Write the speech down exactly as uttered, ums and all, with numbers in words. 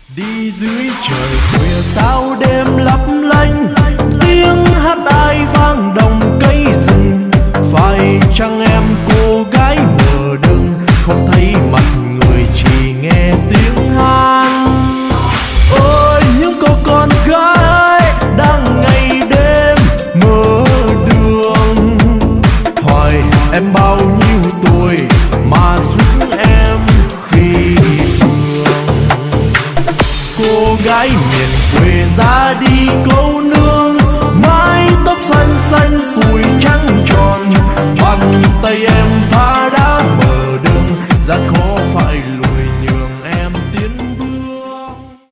Đi dưới trời khuya sao đêm lấp lánh, tiếng hát ai vang đồng cây rừng. Phải chăng em cô gái mờ đừng không thấy mặt người, chỉ nghe tiếng hát. Ôi những cô con gái đang ngày đêm mơ đường, hỏi em bao nhiêu tuổi mà giúp em vì thương. Cô gái miền quê ra đi câu